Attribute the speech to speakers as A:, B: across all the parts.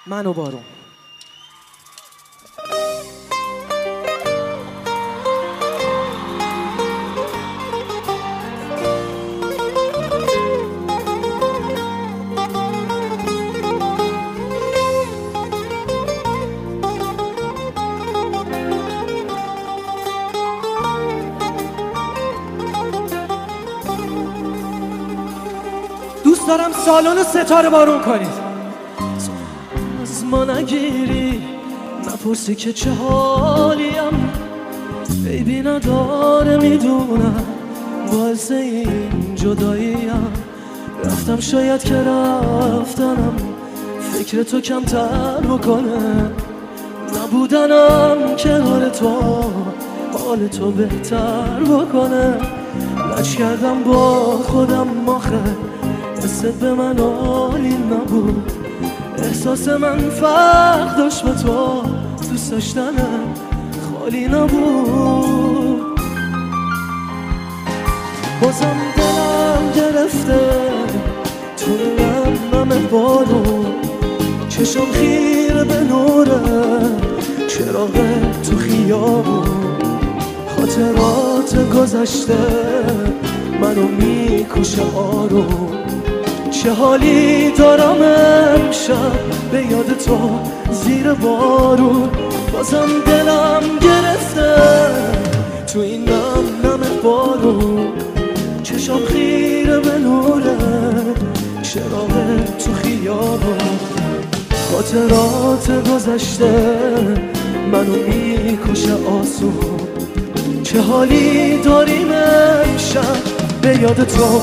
A: من و بارون. دوست دارم سالن ستاره بارون کنید. از ما نگیری، نپرسی که چه حالیم، عیبی نداره میدونم، باعث این جداییم. رفتم شاید که رفتنم فکر تو کمتر بکنه، نبودنم که حال تو بهتر بکنه. لج کردم با خودم آخه حست به من عالی نبود، احساس من فرق داشت با تو، دوست داشتنم خالی نبود. بازم دلم گرفته تو نم بارون، چشم خیره به نوره چراغ تو خیابون. خاطرات گذشته منو میکشه آروم، چه حالی دارم امشب به یاد تو زیر بارون. بازم دلم گرفته تو این نم بارون، چشم خیره به نوره چراغ تو خیابون. خاطرات گذشته منو میکشه آسون، چه حالی داریم امشب به یاد تو.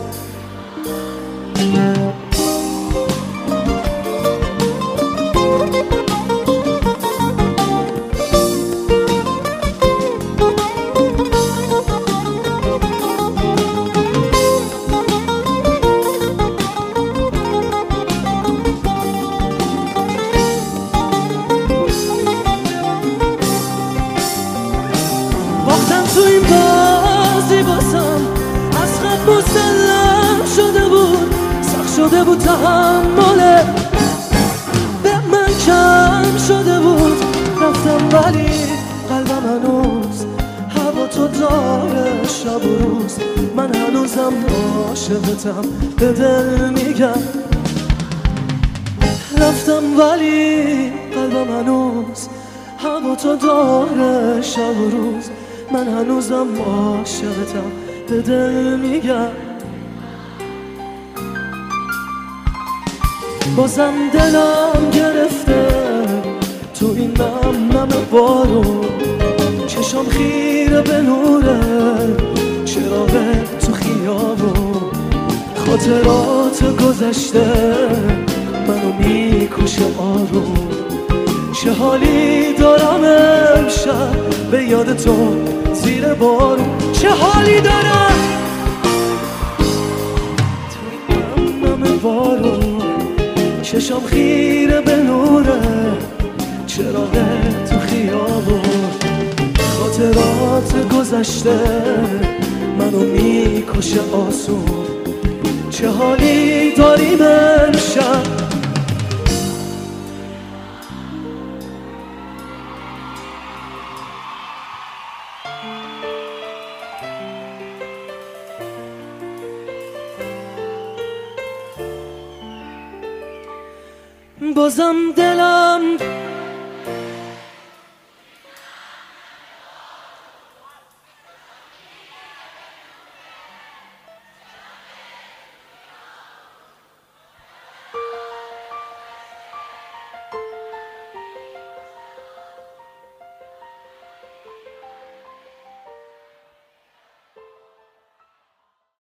A: تو این بازی باسم از خط مسلم شده بود، سخت شده بود تحمله، به من کم شده بود. رفتم ولی قلبم هنوز هوا تو داره شب و روز، من هنوزم عاشقتم به دل میگم. رفتم ولی قلبم هنوز هوا تو داره شب و روز، من هنوزم عاشقتم به دل میگم. بازم دلم گرفته تو این نم بارون، چشم خیره به نوره چراغ تو خیابون. خاطرات گذشته منو میکشه آروم، چه حالی دارم امشب به یاد تو زیر بارون. چه حالی دارم تو نم بارون، چشم خیره به نوره چراغ تو خیابون. خاطرات گذشته منو میکشه آسون، چه حالی داریم امشب. بازم دلم